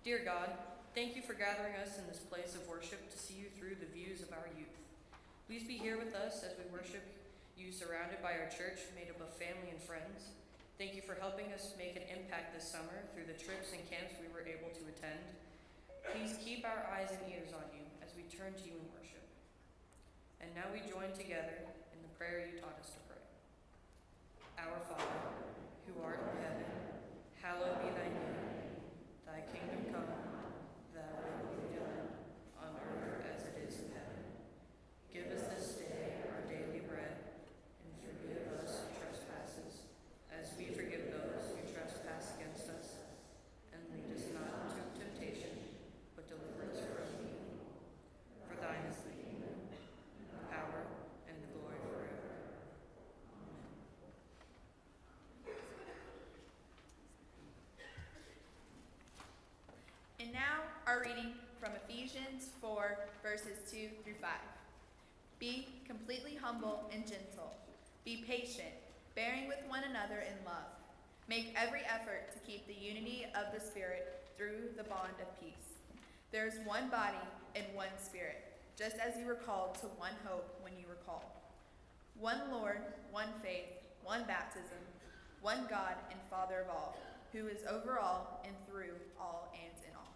Dear God, thank you for gathering us in this place of worship to see you through the views of our youth. Please be here with us as we worship you, surrounded by our church made up of family and friends. Thank you for helping us make an impact this summer through the trips and camps we were able to attend. Please keep our eyes and ears on you as we turn to you in worship. And now we join together in the prayer you taught us to pray. Our Father, who art in heaven, hallowed be thy name. Thy kingdom come, thy will be done, on earth as it is in heaven. Give us this day our daily bread, and forgive us our trespasses, as we forgive those who trespass against us. And lead us not into temptation, but deliver us from evil. For thine is the kingdom, the power, and the glory forever. Amen. And now, our reading from Ephesians 4, verses 2 through 5. Be completely humble and gentle. Be patient, bearing with one another in love. Make every effort to keep the unity of the Spirit through the bond of peace. There is one body and one Spirit, just as you were called to one hope when you were called. One Lord, one faith, one baptism, one God and Father of all, who is over all and through all and in all.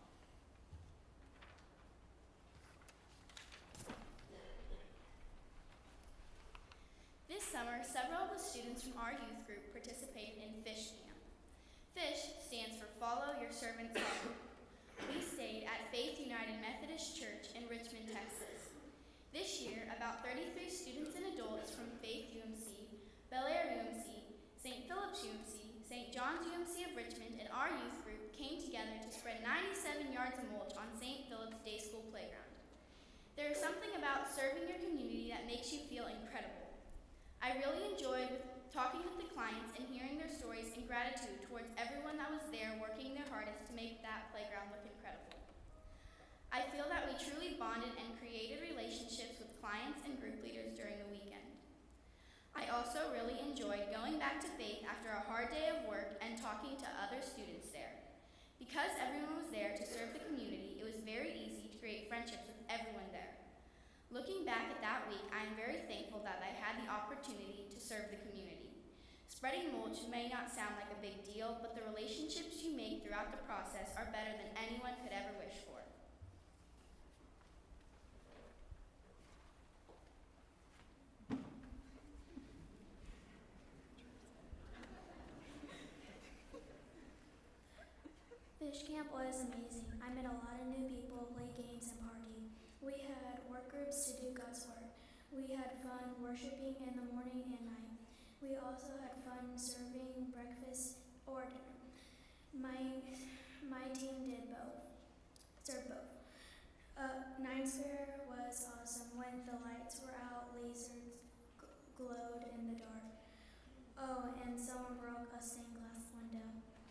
This summer, several of the students from our youth group participated in Fish Camp. FISH stands for Follow Your Servant's Heart. We stayed at Faith United Methodist Church in Richmond, Texas. This year, about 33 students and adults from Faith UMC, Bel Air UMC, St. Philip's UMC, St. John's UMC of Richmond, and our youth group came together to spread 97 yards of mulch on St. Philip's Day School playground. There is something about serving your community that makes you feel incredible. I really enjoyed talking with the clients and hearing their stories and gratitude towards everyone that was there working their hardest to make that playground look incredible. I feel that we truly bonded and created relationships with clients and group leaders during the weekend. I also really enjoyed going back to Faith after a hard day of work and talking to other students there. Because everyone was there to serve the community, it was very easy to create friendships with everyone there. Looking back at that week, I am very thankful that I had the opportunity to serve the community. Spreading mulch may not sound like a big deal, but the relationships you make throughout the process are better than anyone could ever wish for. Fish camp was amazing. I met a lot of new people, played games, and partied. We had work groups to do God's work. We had fun worshiping in the morning and night. We also had fun serving breakfast or dinner. My team did both. Served both. 9 Square was awesome. When the lights were out, lasers glowed in the dark. Oh, and someone broke a stained glass window.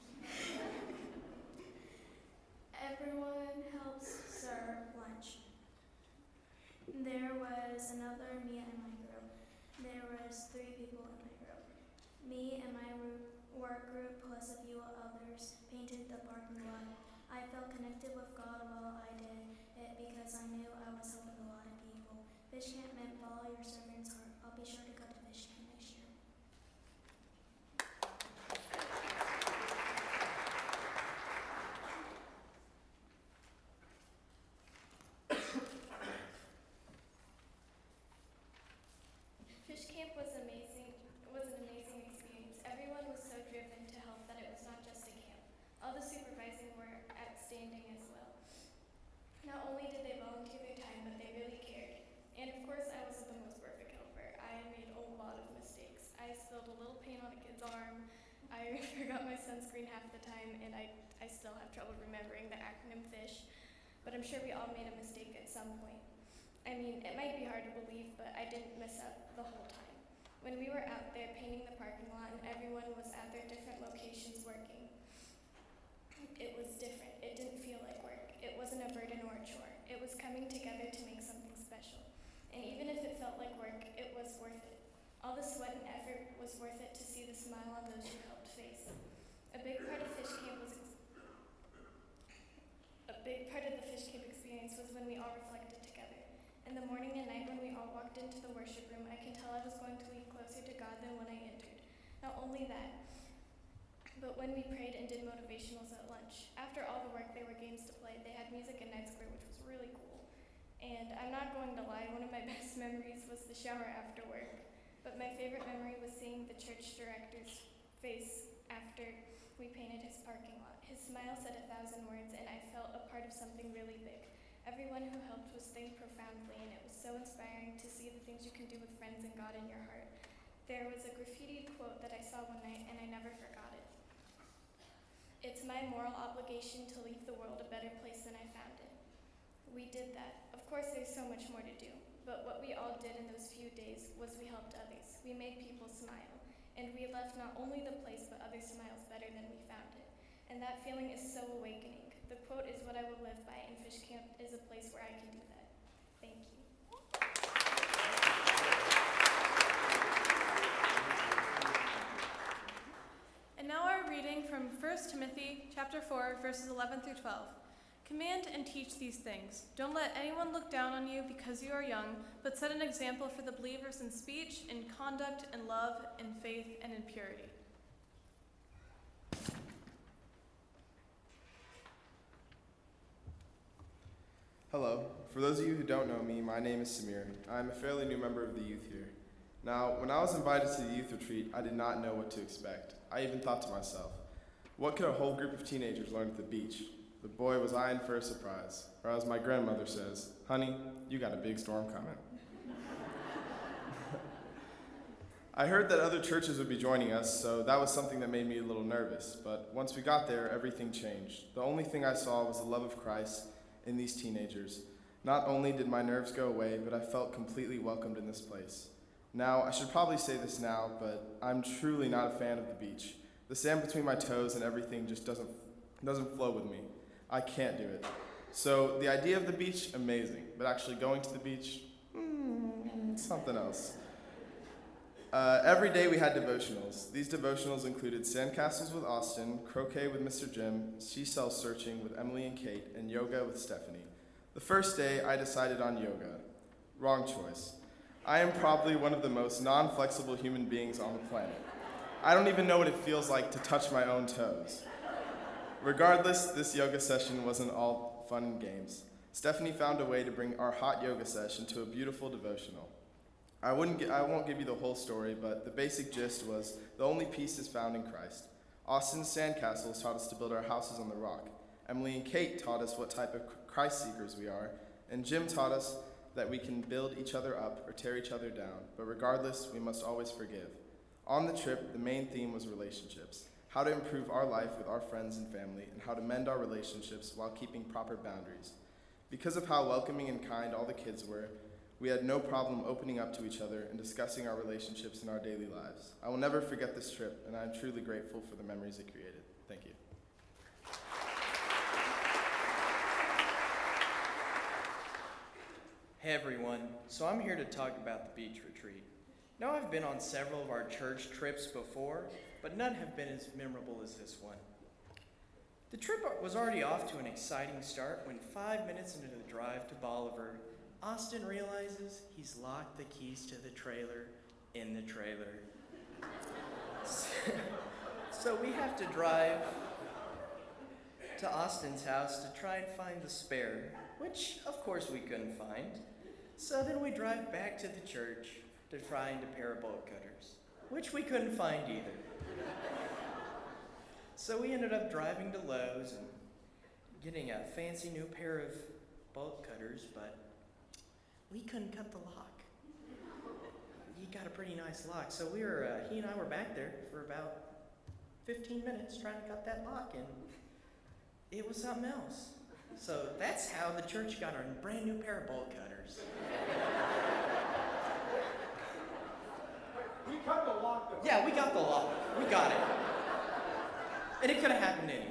Everyone helps serve lunch. There was another me in my group. There was 3 people in my group. Me and my work group plus a few others painted the parking lot. I felt connected with God while I did it because I knew I was helping a lot of people. Fish camp meant follow your servant's heart. I'll be sure to go to fish camp next year. Fish camp was amazing. It was an amazing experience. Everyone was so driven to help that it was not just a camp. All the supervising were outstanding as well. Not only did they volunteer their time, but they really cared. And of course, I wasn't the most perfect helper. I made a lot of mistakes. I spilled a little paint on a kid's arm. I forgot my sunscreen half the time, and I still have trouble remembering the acronym FISH. But I'm sure we all made a mistake at some point. I mean, it might be hard to believe, but I didn't mess up the whole time. When we were out there painting the parking lot and everyone was at their different locations working, it was different. It didn't feel like work. It wasn't a burden or a chore. It was coming together to make something special. And even if it felt like work, it was worth it. All the sweat and effort was worth it to see the smile on those you helped face. A big part of Fish Camp was big part of the fish camp experience was when we all reflected together. In the morning and night when we all walked into the worship room, I can tell I was going to lead closer to God than when I entered. Not only that, but when we prayed and did motivationals at lunch. After all the work, there were games to play. They had music in Night Square, which was really cool. And I'm not going to lie, one of my best memories was the shower after work. But my favorite memory was seeing the church director's face after we painted his parking lot. His smile said 1,000 words, and I felt a part of something really big. Everyone who helped was thanked profoundly, and it was so inspiring to see the things you can do with friends and God in your heart. There was a graffitied quote that I saw one night, and I never forgot it. It's my moral obligation to leave the world a better place than I found it. We did that. Of course, there's so much more to do, but what we all did in those few days was we helped others. We made people smile, and we left not only the place, but other smiles better than we found it. And that feeling is so awakening. The quote is what I will live by, and Fish Camp is a place where I can do that. Thank you. And now our reading from 1 Timothy chapter 4, verses 11 through 12. Command and teach these things. Don't let anyone look down on you because you are young, but set an example for the believers in speech, in conduct, in love, in faith, and in purity. Hello. For those of you who don't know me, my name is Samir. I'm a fairly new member of the youth here. Now, when I was invited to the youth retreat, I did not know what to expect. I even thought to myself, what could a whole group of teenagers learn at the beach? But boy, was I in for a surprise. Or as my grandmother says, honey, you got a big storm coming. I heard that other churches would be joining us, so that was something that made me a little nervous. But once we got there, everything changed. The only thing I saw was the love of Christ in these teenagers. Not only did my nerves go away, but I felt completely welcomed in this place. Now, I should probably say this now, but I'm truly not a fan of the beach. The sand between my toes and everything just doesn't flow with me. I can't do it. So the idea of the beach, amazing, but actually going to the beach, something else. Every day we had devotionals. These devotionals included sandcastles with Austin, croquet with Mr. Jim, seashell searching with Emily and Kate, and yoga with Stephanie. The first day, I decided on yoga. Wrong choice. I am probably one of the most non-flexible human beings on the planet. I don't even know what it feels like to touch my own toes. Regardless, this yoga session wasn't all fun and games. Stephanie found a way to bring our hot yoga session to a beautiful devotional. I won't give you the whole story, but the basic gist was the only peace is found in Christ. Austin's sandcastles taught us to build our houses on the rock. Emily and Kate taught us what type of Christ seekers we are, and Jim taught us that we can build each other up or tear each other down, but regardless, we must always forgive. On the trip, the main theme was relationships, how to improve our life with our friends and family, and how to mend our relationships while keeping proper boundaries. Because of how welcoming and kind all the kids were, we had no problem opening up to each other and discussing our relationships in our daily lives. I will never forget this trip, and I am truly grateful for the memories it created. Thank you. Hey everyone, so I'm here to talk about the beach retreat. Now I've been on several of our church trips before, but none have been as memorable as this one. The trip was already off to an exciting start when 5 minutes into the drive to Bolivar, Austin realizes he's locked the keys to the trailer in the trailer. So we have to drive to Austin's house to try and find the spare, which of course we couldn't find. So then we drive back to the church to find a pair of bolt cutters, which we couldn't find either. So we ended up driving to Lowe's and getting a fancy new pair of bolt cutters, but we couldn't cut the lock. He got a pretty nice lock, so he and I were back there for about 15 minutes trying to cut that lock, and it was something else. So that's how the church got our brand new pair of bolt cutters. We cut the lock. Yeah, we got the lock. We got it. And it could have happened anyway.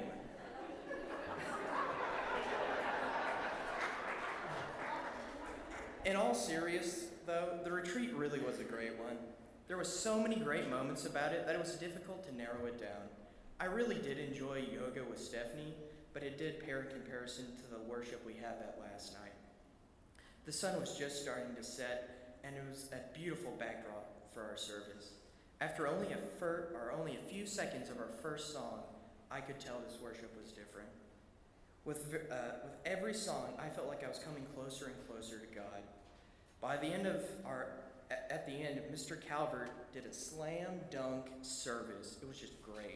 In all seriousness, though, the retreat really was a great one. There were so many great moments about it that it was difficult to narrow it down. I really did enjoy yoga with Stephanie. but it did pale in comparison to the worship we had that last night. The sun was just starting to set, and it was a beautiful backdrop for our service. After only a few seconds of our first song, I could tell this worship was different. With every song, I felt like I was coming closer and closer to God. At the end, Mr. Calvert did a slam dunk service. It was just great.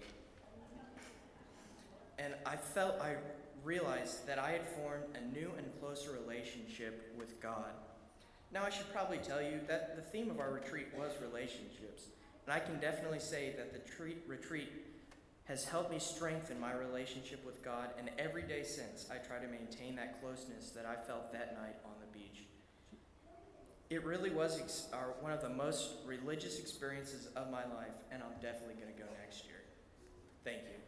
And I realized that I had formed a new and closer relationship with God. Now, I should probably tell you that the theme of our retreat was relationships, and I can definitely say that the retreat has helped me strengthen my relationship with God, and every day since, I try to maintain that closeness that I felt that night on the beach. It really was one of the most religious experiences of my life, and I'm definitely going to go next year. Thank you.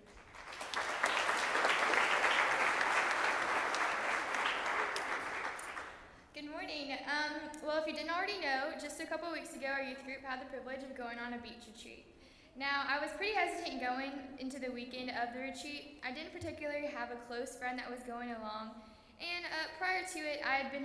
Good morning. Well, if you didn't already know, just a couple weeks ago, our youth group had the privilege of going on a beach retreat. Now, I was pretty hesitant going into the weekend of the retreat. I didn't particularly have a close friend that was going along, and prior to it, I hadn't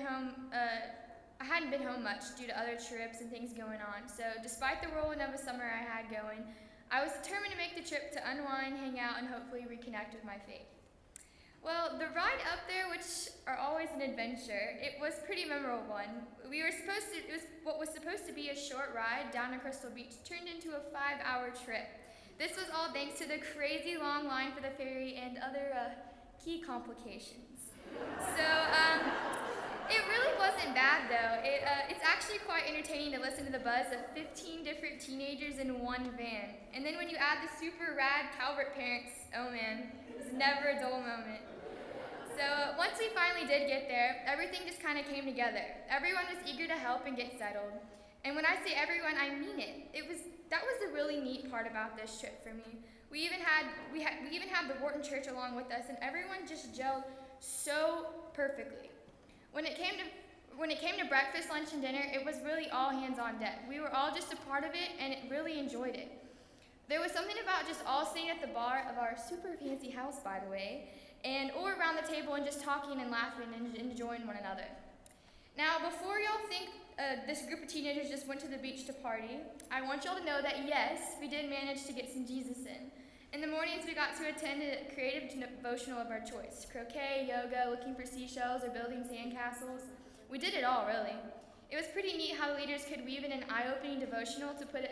been home much due to other trips and things going on. So, despite the whirlwind of a summer I had going, I was determined to make the trip to unwind, hang out, and hopefully reconnect with my faith. Well, the ride up there, which are always an adventure, it was a pretty memorable one. What was supposed to be a short ride down to Crystal Beach turned into a 5-hour trip. This was all thanks to the crazy long line for the ferry and other key complications. So, it really wasn't bad though. It's actually quite entertaining to listen to the buzz of 15 different teenagers in one van. And then when you add the super rad Calvert parents, oh man, it was never a dull moment. So once we finally did get there, everything just kind of came together. Everyone was eager to help and get settled. And when I say everyone, I mean it. That was the really neat part about this trip for me. We even had the Wharton Church along with us, and everyone just gelled so perfectly. When it came to breakfast, lunch, and dinner, it was really all hands on deck. We were all just a part of it and really enjoyed it. There was something about just all sitting at the bar of our super fancy house, by the way, or around the table and just talking and laughing and enjoying one another. Now, before y'all think this group of teenagers just went to the beach to party, I want y'all to know that yes, we did manage to get some Jesus in. In the mornings, we got to attend a creative devotional of our choice: croquet, yoga, looking for seashells, or building sandcastles. We did it all, really. It was pretty neat how the leaders could weave in an eye-opening devotional to put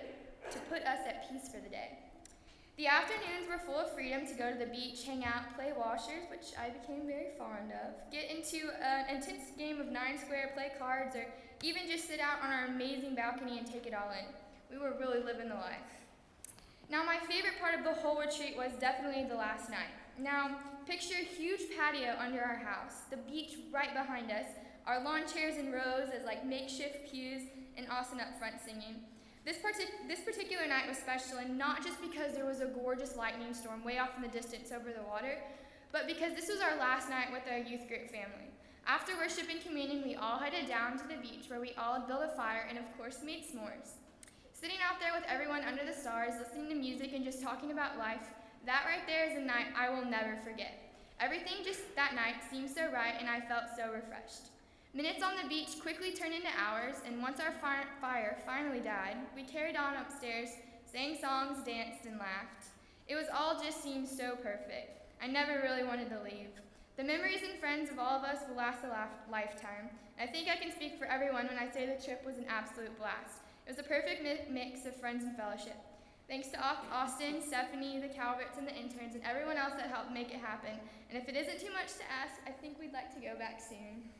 us at peace for the day. The afternoons were full of freedom to go to the beach, hang out, play washers, which I became very fond of, get into an intense game of 9 Square, play cards, or even just sit out on our amazing balcony and take it all in. We were really living the life. Now, my favorite part of the whole retreat was definitely the last night. Now, picture a huge patio under our house, the beach right behind us, our lawn chairs in rows as like makeshift pews, and Austin up front singing. This particular night was special, and not just because there was a gorgeous lightning storm way off in the distance over the water, but because this was our last night with our youth group family. After worship and communion, we all headed down to the beach where we all built a fire and of course made s'mores. Sitting out there with everyone under the stars, listening to music and just talking about life, that right there is a night I will never forget. Everything just that night seemed so right, and I felt so refreshed. Minutes on the beach quickly turned into hours, and once our fire finally died, we carried on upstairs, sang songs, danced, and laughed. It was all just seemed so perfect. I never really wanted to leave. The memories and friends of all of us will last a lifetime. I think I can speak for everyone when I say the trip was an absolute blast. It was a perfect mix of friends and fellowship. Thanks to Austin, Stephanie, the Calverts, and the interns, and everyone else that helped make it happen. And if it isn't too much to ask, I think we'd like to go back soon.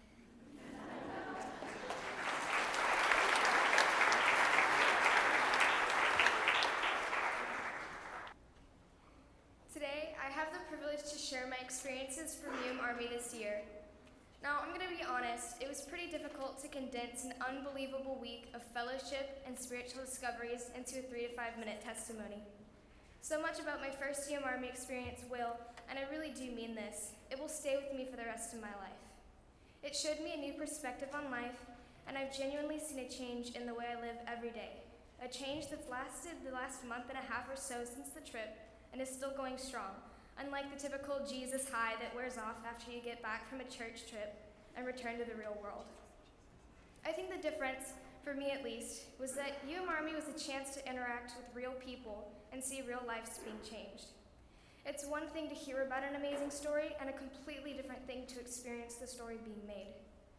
Today, I have the privilege to share my experiences from Army this year. Now, I'm going to be honest, it was pretty difficult to condense an unbelievable week of fellowship and spiritual discoveries into a 3 to 5 minute testimony. So much about my first Army experience will, and I really do mean this, it will stay with me for the rest of my life. It showed me a new perspective on life, and I've genuinely seen a change in the way I live every day. A change that's lasted the last month and a half or so since the trip, and is still going strong. unlike the typical Jesus high that wears off after you get back from a church trip and return to the real world. I think the difference, for me at least, was that Army was a chance to interact with real people and see real lives being changed. It's one thing to hear about an amazing story and a completely different thing to experience the story being made.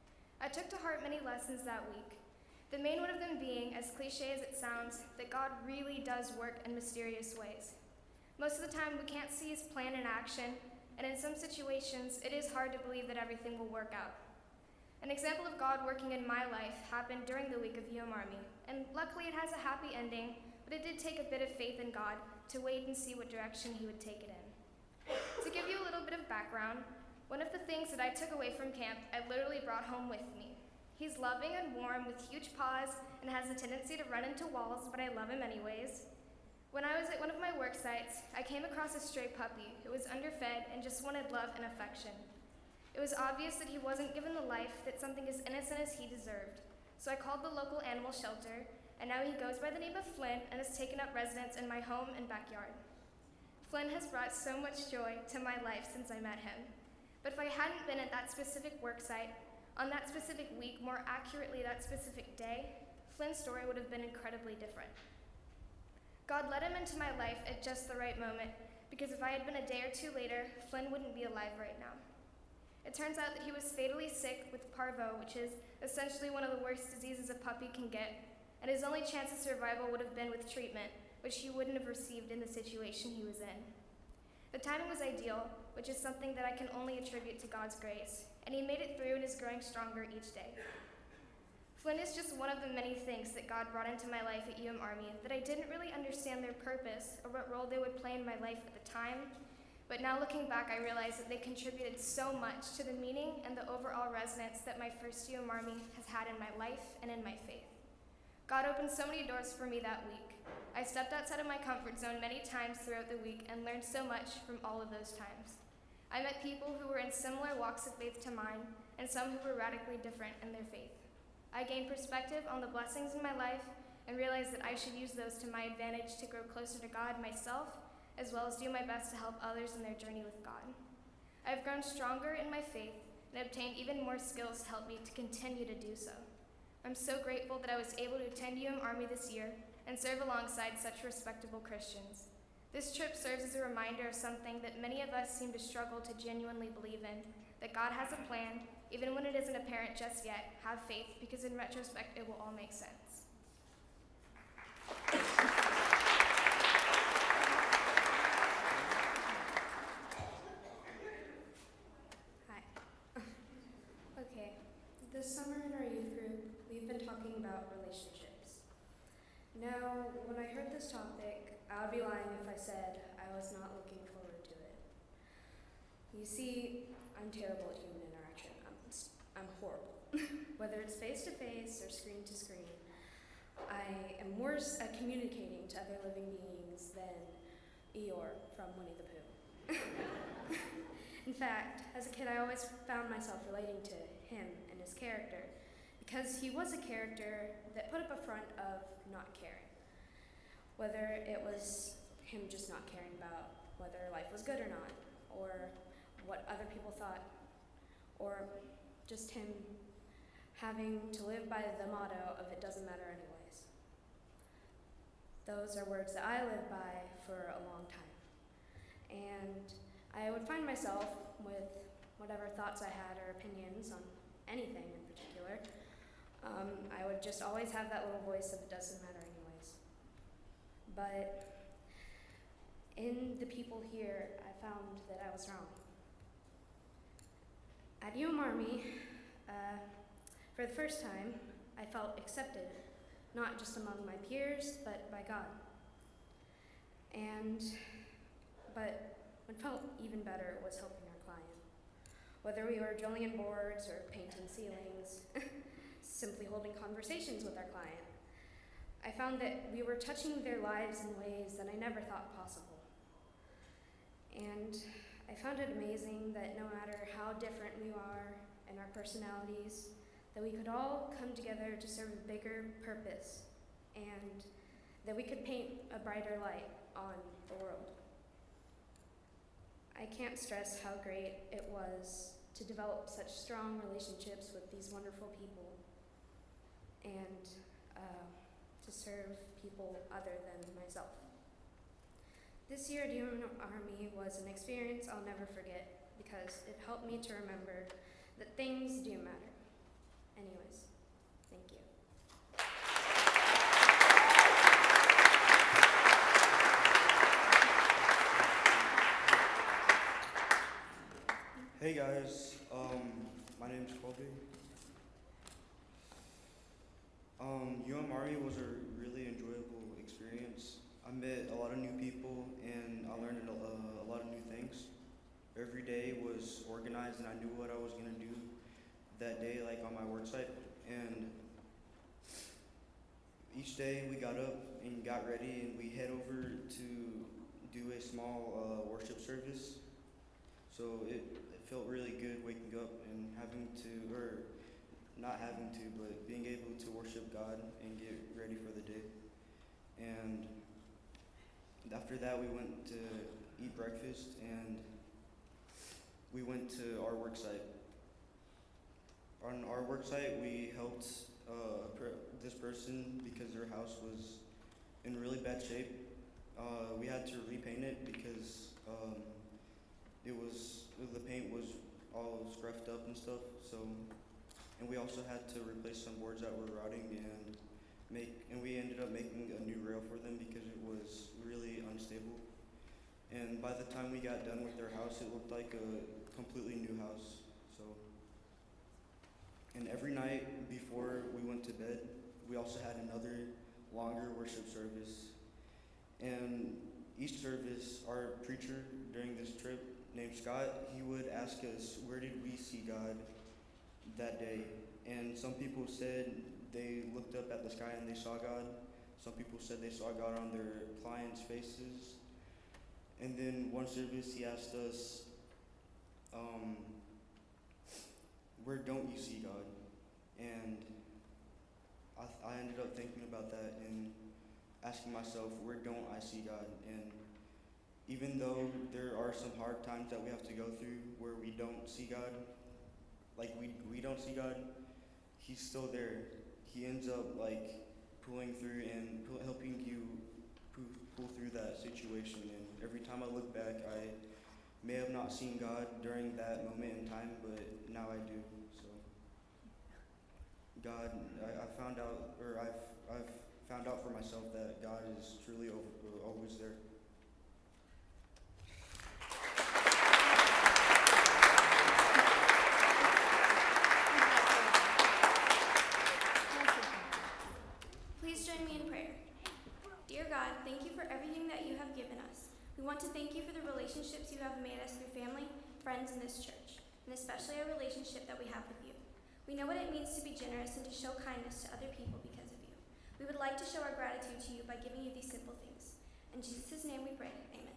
I took to heart many lessons that week. The main one of them being, as cliche as it sounds, that God really does work in mysterious ways. Most of the time we can't see his plan in action, and in some situations it is hard to believe that everything will work out. An example of God working in my life happened during the week of Army, and luckily it has a happy ending, but it did take a bit of faith in God to wait and see what direction he would take it in. To give you a little bit of background, one of the things that I took away from camp, I literally brought home with me. He's loving and warm with huge paws and has a tendency to run into walls, but I love him anyways. When I was at one of my work sites, I came across a stray puppy who was underfed and just wanted love and affection. It was obvious that he wasn't given the life that something as innocent as he deserved. So I called the local animal shelter, and now he goes by the name of Flynn and has taken up residence in my home and backyard. Flynn has brought so much joy to my life since I met him. But if I hadn't been at that specific work site, on that specific week, more accurately that specific day, Flynn's story would have been incredibly different. God led him into my life at just the right moment, because if I had been a day or two later, Flynn wouldn't be alive right now. It turns out that he was fatally sick with parvo, which is essentially one of the worst diseases a puppy can get, and his only chance of survival would have been with treatment, which he wouldn't have received in the situation he was in. The timing was ideal, which is something that I can only attribute to God's grace, and he made it through and is growing stronger each day. Flynn is just one of the many things that God brought into my life at Army that I didn't really understand their purpose or what role they would play in my life at the time, but now looking back I realize that they contributed so much to the meaning and the overall resonance that my first Army has had in my life and in my faith. God opened so many doors for me that week. I stepped outside of my comfort zone many times throughout the week and learned so much from all of those times. I met people who were in similar walks of faith to mine, and some who were radically different in their faith. I gained perspective on the blessings in my life and realized that I should use those to my advantage to grow closer to God myself, as well as do my best to help others in their journey with God. I have grown stronger in my faith and obtained even more skills to help me to continue to do so. I'm so grateful that I was able to attend Army this year and serve alongside such respectable Christians. This trip serves as a reminder of something that many of us seem to struggle to genuinely believe in, that God has a plan, even when it isn't apparent just yet. Have faith, because in retrospect, it will all make sense. Hi. Okay, this summer in our youth group, we've been talking about relationships. Now, when I heard this topic, I would be lying if I said I was not looking forward to it. You see, I'm terrible at human interaction. I'm horrible. Whether it's face-to-face or screen-to-screen, I am worse at communicating to other living beings than Eeyore from Winnie the Pooh. In fact, as a kid, I always found myself relating to him and his character, because he was a character that put up a front of not caring. Whether it was him just not caring about whether life was good or not, or what other people thought, or just him having to live by the motto of it doesn't matter anyways. Those are words that I lived by for a long time. And I would find myself with whatever thoughts I had or opinions on anything in particular. I would just always have that little voice of it doesn't matter anyways. But in the people here, I found that I was wrong. At Army, for the first time, I felt accepted, not just among my peers, but by God. But what felt even better was helping our client. Whether we were drilling in boards or painting ceilings, simply holding conversations with our client, I found that we were touching their lives in ways that I never thought possible. And I found it amazing that no matter how different we are in our personalities, that we could all come together to serve a bigger purpose, and that we could paint a brighter light on the world. I can't stress how great it was to develop such strong relationships with these wonderful people and to serve people other than myself. This year at Human Army was an experience I'll never forget because it helped me to remember that things do matter. Anyways, thank you. Hey guys, my name's Colby. Army was a really enjoyable experience. I met a lot of new people and I learned a lot of new things. Every day was organized and I knew what I was gonna do that day, like on my work site. And each day we got up and got ready and we head over to do a small worship service. So it felt really good waking up and but being able to worship God and get ready for the day. And after that we went to eat breakfast and we went to our work site. On our work site we helped this person because their house was in really bad shape. We had to repaint it because the paint was all scruffed up and stuff. And we also had to replace some boards that were rotting and we ended up making a new rail for them because it was really unstable. And by the time we got done with their house, it looked like a completely new house. And every night before we went to bed, we also had another longer worship service. And each service, our preacher during this trip, named Scott, he would ask us, where did we see God that day? And some people said they looked up at the sky and they saw God. Some people said they saw God on their clients' faces. And then one service he asked us, where don't you see God? And I ended up thinking about that and asking myself, where don't I see God? And even though there are some hard times that we have to go through where we don't see God, like we don't see God, he's still there. He ends up like pulling through and helping you pull through that situation. And every time I look back, I may have not seen God during that moment in time, but now I do. So God, I've found out for myself that God is truly always there. Please join me in prayer. Dear God, thank you for everything that you have given us. We want to thank you for the relationships you have made us through family, friends, and this church, and especially our relationship that we have with you. We know what it means to be generous and to show kindness to other people because of you. We would like to show our gratitude to you by giving you these simple things. In Jesus' name we pray, amen.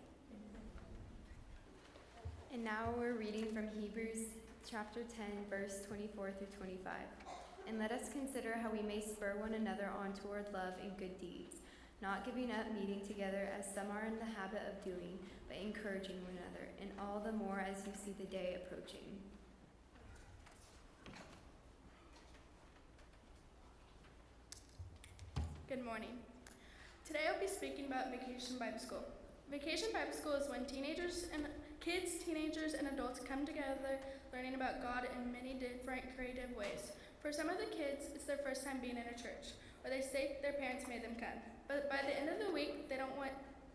And now we're reading from Hebrews chapter 10, verse 24 through 25. And let us consider how we may spur one another on toward love and good deeds, not giving up meeting together as some are in the habit of doing, but encouraging one another, and all the more as you see the day approaching. Good morning. Today I'll be speaking about Vacation Bible School. Vacation Bible School is when teenagers, and adults come together learning about God in many different creative ways. For some of the kids, it's their first time being in a church, or they say their parents made them come. But by the end of the week, they didn't want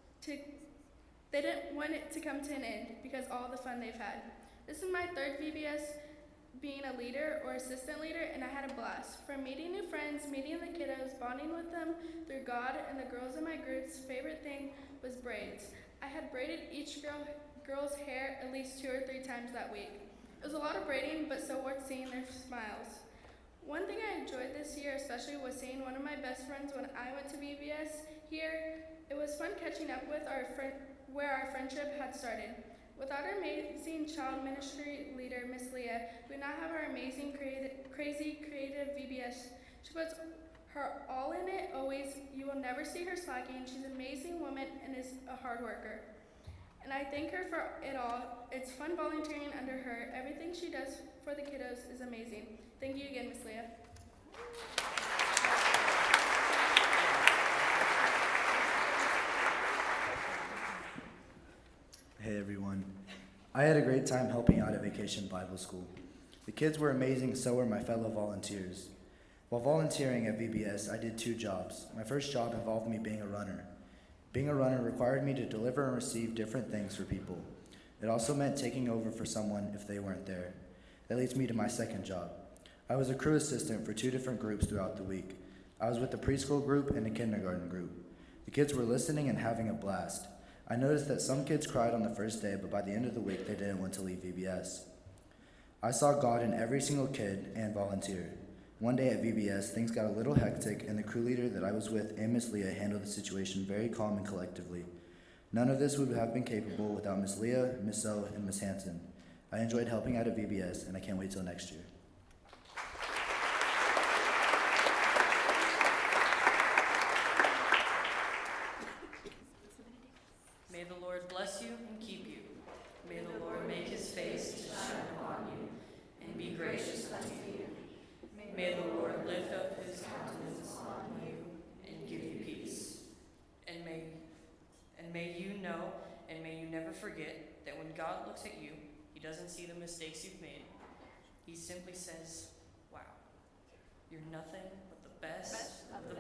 it to come to an end because all the fun they've had. This is my third VBS being a leader or assistant leader, and I had a blast. From meeting new friends, meeting the kiddos, bonding with them through God, and the girls in my group's favorite thing was braids. I had braided each girl's hair at least 2 or 3 times that week. It was a lot of braiding, but so worth seeing their smiles. One thing I enjoyed this year especially was seeing one of my best friends when I went to VBS here. It was fun catching up with where our friendship had started. Without our amazing child ministry leader, Miss Leah, we would not have our amazing, crazy, creative VBS. She puts her all in it always. You will never see her slacking. She's an amazing woman and is a hard worker. And I thank her for it all. It's fun volunteering under her. Everything she does for the kiddos is amazing. Thank you again, Miss Leah. Hey everyone. I had a great time helping out at Vacation Bible School. The kids were amazing, so were my fellow volunteers. While volunteering at VBS, I did 2 jobs. My first job involved me being a runner. Being a runner required me to deliver and receive different things for people. It also meant taking over for someone if they weren't there. That leads me to my second job. I was a crew assistant for 2 different groups throughout the week. I was with the preschool group and the kindergarten group. The kids were listening and having a blast. I noticed that some kids cried on the first day, but by the end of the week, they didn't want to leave VBS. I saw God in every single kid and volunteer. One day at VBS, things got a little hectic, and the crew leader that I was with and Miss Leah handled the situation very calm and collectively. None of this would have been capable without Miss Leah, Miss O, and Miss Hanson. I enjoyed helping out at VBS, and I can't wait till next year. May the Lord bless you and keep you. May the Lord make his face to shine upon you and be gracious unto you. May the Lord lift up his countenance on you and give you peace. And may you know and may you never forget that when God looks at you, he doesn't see the mistakes you've made. He simply says, wow, you're nothing but the best of the